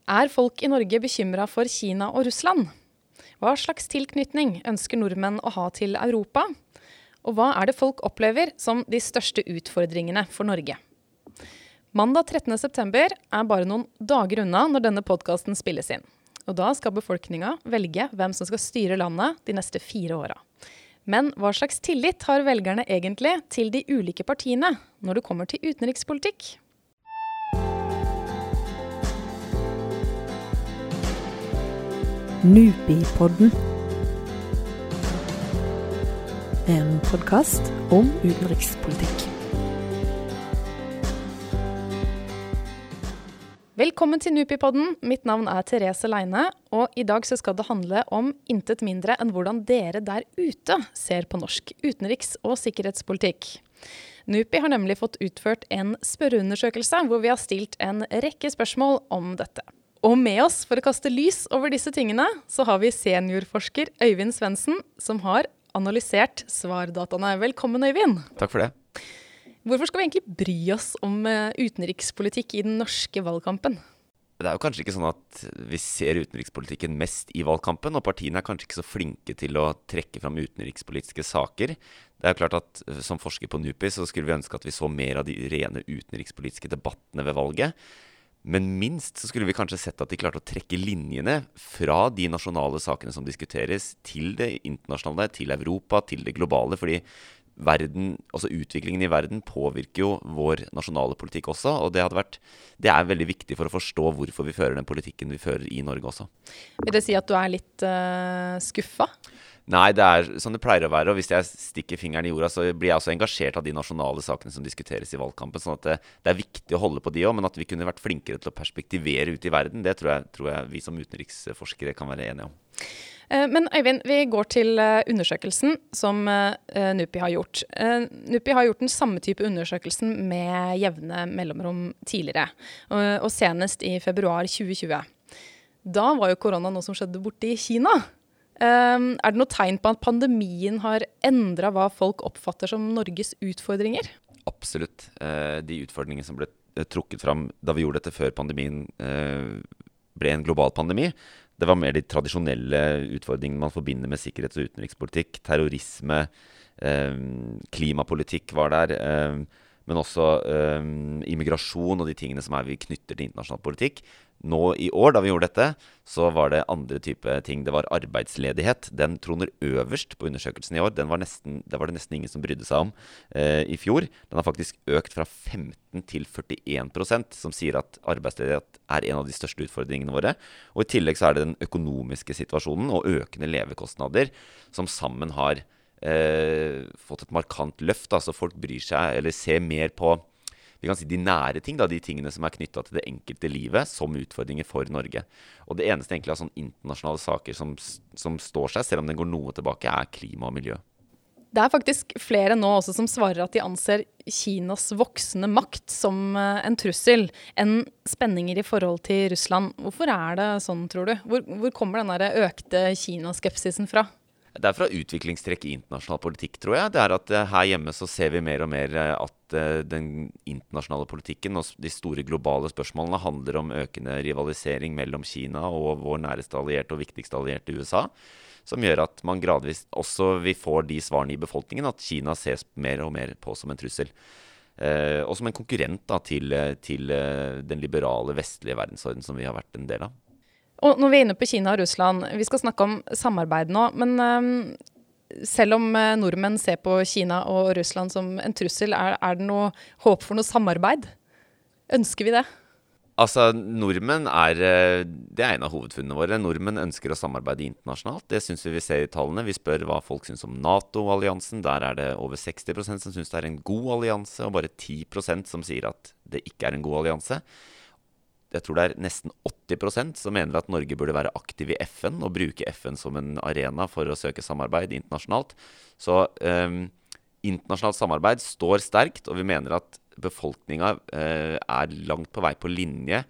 Er folk i Norge bekymret for Kina og Russland? Hva slags tilknytning ønsker nordmenn å ha til Europa? Og hva er det folk opplever som de største utfordringene for Norge? Mandag 13. september er bare noen dager unna når denne podcasten spilles inn. Og da skal befolkningen velge hvem som skal styre landet de neste 4 årene. Men hva slags tillit har velgerne egentlig til de ulike partiene når det kommer til utenrikspolitikk? NUPI-podden. En podcast om utenrikspolitikk. Velkommen til NUPI-podden. Mitt navn er Therese Leine, og i dag så skal det handle om intet mindre enn hvordan dere der ute ser på norsk utenriks- og sikkerhetspolitikk. NUPI har nemlig fått utført en spørreundersøkelse hvor vi har stilt en rekke spørsmål om dette. Og med oss for å kaste lys over disse tingene, så har vi seniorforsker Øyvind Svendsen, som har analysert svardataene. Velkommen, Øyvind. Takk for det. Hvorfor skal vi egentlig bry oss om utenrikspolitikk i den norske valgkampen? Det er jo kanskje ikke sånn at vi ser utenrikspolitikken mest i valgkampen, og partiene er kanskje ikke så flinke til å trekke fram utenrikspolitiske saker. Det er jo klart at som forsker på NUPI så skulle vi ønske at vi så mer av de rene utenrikspolitiske debattene ved valget. Men minst så skulle vi kanskje sett at de klarte å trekke linjene fra de nasjonale sakene som diskuteres, til det internasjonale, til Europa, til det globale, fordi utviklingen i verden påvirker jo vår nasjonale politikk også, og det er veldig viktig for å forstå hvorfor vi fører den politikken vi fører i Norge også. Vil det si at du er litt skuffet? Nei, det er sånn det pleier å være, og hvis jeg stikker fingeren i jorda, så blir jeg også engasjert av de nasjonale sakene som diskuteres i valgkampen, sånn at det er viktig å holde på de også, men at vi kunne vært flinkere til å perspektivere ut i verden, det tror jeg vi som utenriksforskere kan være enige om. Men Øyvind, vi går til undersøkelsen som NUPI har gjort. NUPI har gjort den samme type undersøkelsen med jevne mellomrom tidligere, og senest i februar 2020. Da var jo korona noe som skjedde borte i Kina. Er det noe tegn på at pandemien har endret hva folk oppfatter som Norges utfordringer? Absolutt. De utfordringene som ble trukket fram da vi gjorde dette før pandemien ble en global pandemi, det var mer de tradisjonelle utfordringene man forbinder med sikkerhets- og utenrikspolitikk. Terrorisme, klimapolitikk var der, men også immigrasjon og de tingene som vi knytter til internasjonal politikk. Nå i år, da vi gjorde dette, så var det andre type ting. Det var arbeidsledighet. Den troner øverst på undersøkelsen i år. Det var det nesten ingen som brydde seg om i fjor. Den har faktisk økt fra 15 til 41%, som sier at arbeidsledighet er en av de største utfordringene våre. Og i tillegg så er det den økonomiske situasjonen og økende levekostnader som sammen har fått et markant løft. Altså folk bryr seg, eller ser mer på vi kan si de nære ting, de tingene som er knyttet til det enkelte livet som utfordringer for Norge. Og det eneste egentlig av sånne internasjonale saker som står seg, selv om den går noe tilbake, er klima og miljø. Det er faktisk flere nå også som svarer at de anser Kinas voksende makt som en trussel, enn spenninger i forhold til Russland. Hvorfor er det sånn, tror du? Hvor kommer den der økte Kina-skepsisen fra? Det er fra utviklingstrekk i internasjonal politikk, tror jeg. Det er at her hjemme så ser vi mer og mer at den internasjonale politikken og de store globale spørsmålene handler om økende rivalisering mellom Kina og vår næreste allierte og viktigste allierte USA, som gjør at man gradvis også vi får de svarene i befolkningen at Kina ses mer og mer på som en trussel. Og som en konkurrent til den liberale vestlige verdensorden som vi har vært en del av. Og når vi er inne på Kina og Russland, vi skal snakke om samarbeid nå, men selv om nordmenn ser på Kina og Russland som en trussel, er det noe håp for noe samarbeid? Ønsker vi det? Altså, nordmenn det er en av hovedfunnene våre. Nordmenn ønsker å samarbeide internasjonalt. Det synes vi ser i tallene. Vi spør hva folk synes om NATO-alliansen. Der er det over 60% som synes det er en god allianse, og bare 10% som sier at det ikke er en god allianse. Jeg tror det er nesten 80% som mener at Norge burde være aktiv i FN og bruke FN som en arena for å søke samarbeid internasjonalt. Så internasjonalt samarbeid står sterkt, og vi mener at befolkningen er langt på vei på linje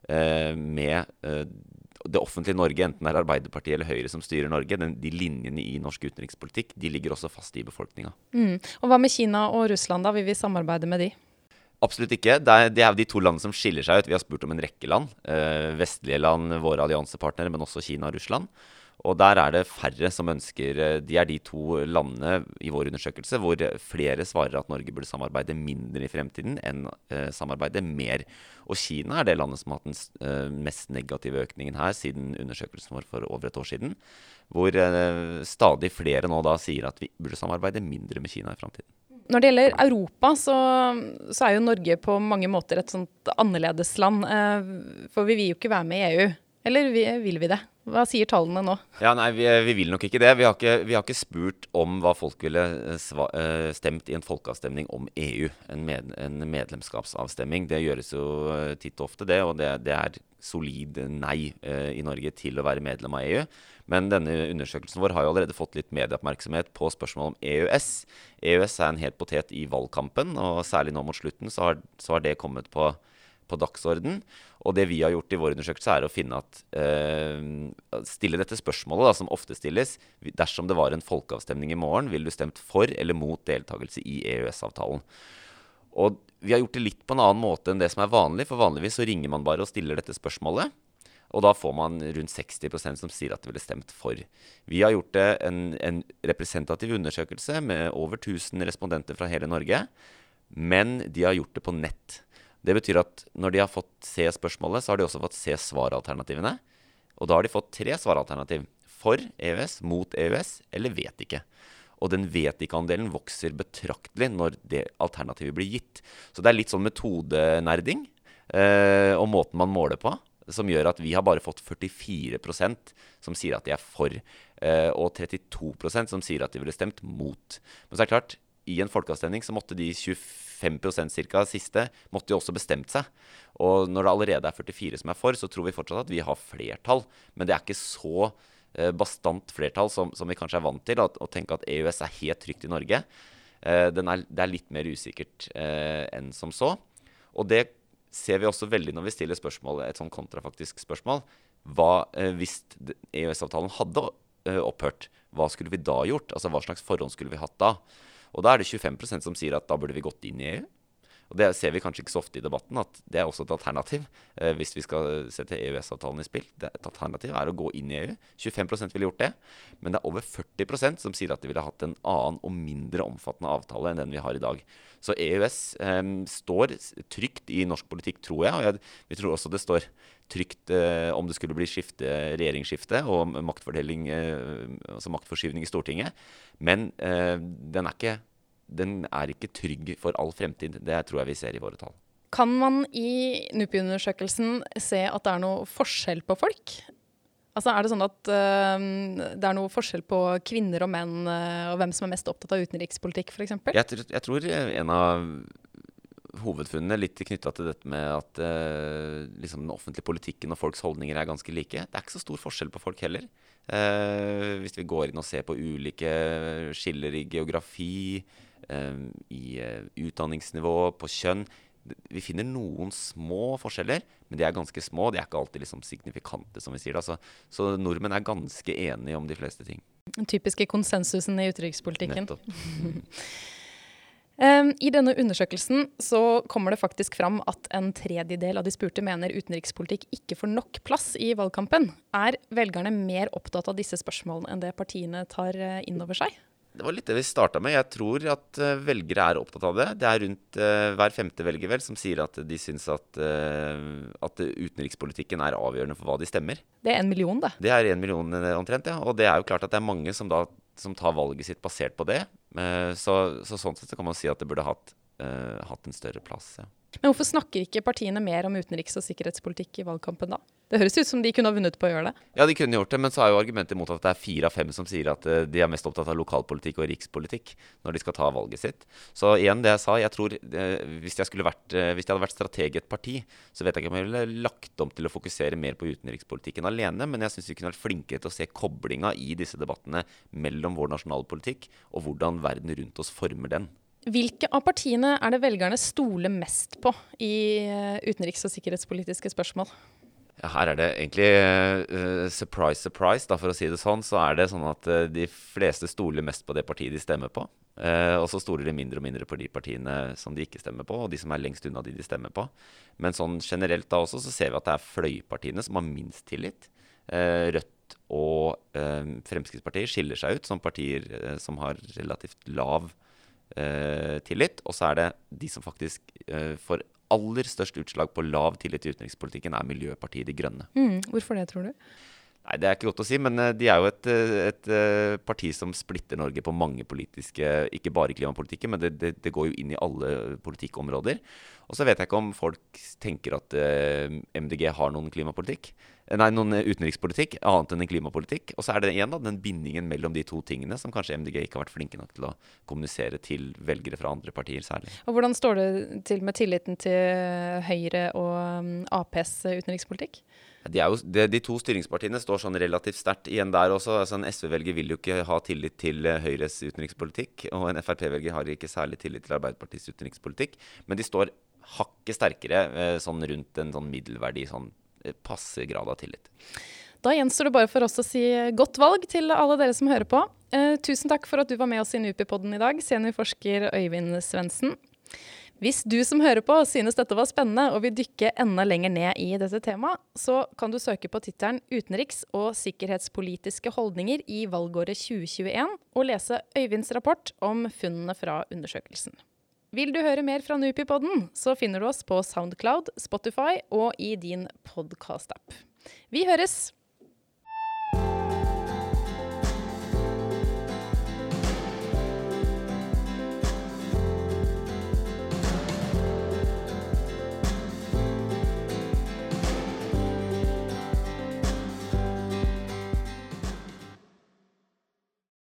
med det offentlige Norge, enten det er Arbeiderpartiet eller Høyre som styrer Norge. De linjene i norsk utenrikspolitikk, de ligger også fast i befolkningen. Og hva med Kina og Russland da? Vil vi samarbeide med de? Absolutt ikke. Det er de to landene som skiller seg ut. Vi har spurt om en rekke land. Vestlige land, våre alliansepartnere, men også Kina og Russland. Og der er det færre som ønsker. De er de to landene i vår undersøkelse hvor flere svarer at Norge burde samarbeide mindre i fremtiden enn samarbeide mer. Og Kina er det landet som har hatt den mest negative økningen her siden undersøkelsen vår for over et år siden. Hvor stadig flere nå da sier at vi burde samarbeide mindre med Kina i fremtiden. Når det gjelder Europa, så er jo Norge på mange måter et sånt annerledes land. For vi vil jo ikke være med i EU. Eller vil vi det? Hva sier tallene nå? Ja, nei, vi vil nok ikke det. Vi har ikke spurt om hva folk ville stemt i en folkeavstemning om EU. En medlemskapsavstemning. Det gjøres jo titt og ofte det, og det er solid nei i Norge til å være medlem av EU. Men denne undersøkelsen vår har jo allerede fått litt medieoppmerksomhet på spørsmål om EØS. EØS er en het potet i valgkampen, og særlig nå mot slutten så har det kommet på dagsorden. Og det vi har gjort i vår undersøkelse er å finne stille dette spørsmålet da, som ofte stilles. Dersom det var en folkeavstemning i morgen, ville du stemt for eller mot deltakelse i EØS-avtalen? Og vi har gjort det litt på en annen måte enn det som er vanlig, for vanligvis så ringer man bare og stiller dette spørsmålet. Og da får man rundt 60% som sier at de ville stemt for. Vi har gjort det en representativ undersøkelse med over 1000 respondenter fra hele Norge, men de har gjort det på nett. Det betyr at når de har fått se spørsmålet, så har de også fått se svaralternativene. Og da har de fått 3 svaralternativ. For EØS, mot EØS, eller vet ikke. Og den vet ikke-andelen vokser betraktelig når det alternativet blir gitt. Så det er litt sånn metodenerding, og måten man måler på, som gjør at vi har bare fått 44% som sier at de er for, og 32% som sier at de ville stemt mot. Men så er det klart, i en folkeavstemning så måtte de 25% cirka siste, måtte jo også bestemt seg. Og når det allerede er 44 som er for, så tror vi fortsatt at vi har flertall. Men det er ikke så bastant flertall som vi kanskje er vant til, å tenke at EØS er helt trygt i Norge. Det er litt mer usikkert enn som så. Og det ser vi også veldig når vi stiller spørsmål, et sånn kontrafaktisk spørsmål. Hvis EØS-avtalen hadde opphørt, hva skulle vi da gjort? Altså hva slags forhånd skulle vi hatt da? Og da er det 25% som sier at da burde vi gått inn i EU. Og det ser vi kanskje ikke så ofte i debatten, at det er også et alternativ hvis vi skal sette EØS-avtalen i spill. Et alternativ er å gå inn i EU. 25% ville gjort det, men det er over 40% som sier at de ville hatt en annen og mindre omfattende avtale enn den vi har i dag. Så EØS står trygt i norsk politikk, tror jeg, og vi tror også det står trygt om det skulle bli regjeringsskifte og maktfordeling, altså maktforskyvning i Stortinget. Men den er ikke trygg for all fremtid. Det tror jeg vi ser i våre tall. Kan man i NUPI-undersøkelsen se at det er noe forskjell på folk? Altså er det sånn at det er noe forskjell på kvinner og menn, og hvem som er mest opptatt av utenrikspolitikk, for eksempel? Jeg tror en av hovedfunnene litt knyttet til dette med at liksom den offentlige politikken og folks holdninger er ganske like. Det er ikke så stor forskjell på folk heller. Hvis vi går inn og ser på ulike skiller i geografi, i utdanningsnivå, på kjønn. Vi finner noen små forskjeller, men de er ganske små. De er ikke alltid liksom signifikante, som vi sier. Så nordmenn er ganske enige om de fleste ting. Den typiske konsensusen i utenrikspolitikken. Nettopp. I denne undersøkelsen så kommer det faktisk fram at en tredjedel av de spurte mener utenrikspolitikk ikke får nok plass i valgkampen. Er velgerne mer opptatt av disse spørsmålene enn det partiene tar inn over seg? Det var litt det vi startet med. Jeg tror at velgere er opptatt av det. Det er rundt hver 5. velger vel som sier at de synes at utenrikspolitikken er avgjørende for hva de stemmer. Det er 1 million, det. Det er 1 million omtrent, ja. Og det er jo klart at det er mange som tar valget sitt basert på det. Så sånn sett så kan man si at det burde hatt en større plass, ja. Men hvorfor snakker ikke partiene mer om utenriks- og sikkerhetspolitikk i valgkampen da? Det høres ut som de kunne ha vunnet på å gjøre det. Ja, de kunne gjort det, men så er jo argumentet mot at det er 4 av 5 som sier at de er mest opptatt av lokalpolitikk og rikspolitikk når de skal ta valget sitt. Så igjen det jeg sa, jeg tror hvis jeg hadde vært strateg i et parti, så vet jeg ikke om jeg ville lagt om til å fokusere mer på utenrikspolitikken alene, men jeg synes vi kunne vært flinkere til å se koblinga i disse debattene mellom vår nasjonale politikk og hvordan verden rundt oss former den. Hvilke av partiene er det velgerne stoler mest på i utenriks- og sikkerhetspolitiske spørsmål? Ja, her det egentlig surprise, surprise, da, for å si det sånn. Så det sånn at de fleste stoler mest på det partiet de stemmer på. Og så stoler de mindre og mindre på de partiene som de ikke stemmer på, og de som lengst unna de stemmer på. Men sånn generelt da også, så ser vi at det fløypartiene som har minst tillit. Rødt og Fremskrittspartiet skiller seg ut som partier som har relativt lav tillit. Og så det de som faktisk får aller størst utslag på lav tillit i utenrikspolitikken Miljøpartiet De Grønne. Hvorfor det, tror du? Nei, det ikke godt å si, men de jo et parti som splitter Norge på mange politiske, ikke bare i klimapolitikken, men det går jo inn i alle politikkområder. Og så vet jeg ikke om folk tenker at MDG har noen klimapolitikk. Noen utenrikspolitikk, annet enn en klimapolitikk. Og så det igjen da, den bindingen mellom de to tingene som kanskje MDG ikke har vært flinke nok til å kommunisere til velgere fra andre partier særlig. Og hvordan står det til med tilliten til Høyre og APs utenrikspolitikk? De to styringspartiene står sånn relativt sterkt igjen der også. Altså en SV-velger vil jo ikke ha tillit til Høyres utenrikspolitikk, og en FrP-velger har ikke særlig tillit til Arbeiderpartiets utenrikspolitikk. Men de står hakket sterkere sånn rundt en sånn middelverdig sånn passe grad av tillit. Da gjenstår det bare for oss å si godt valg til alle dere som hører på. Tusen takk for at du var med oss i NUPI-podden i dag, seniorforsker Øyvind Svendsen. Hvis du som hører på synes dette var spennende og vil dykke enda lenger ned i dette temaet, så kan du søke på tittelen Utenriks- og sikkerhetspolitiske holdninger i valgåret 2021 og lese Øyvinds rapport om funnene fra undersøkelsen. Vil du høre mer fra NUPI-podden, så finner du oss på SoundCloud, Spotify og i din podcast-app. Vi høres!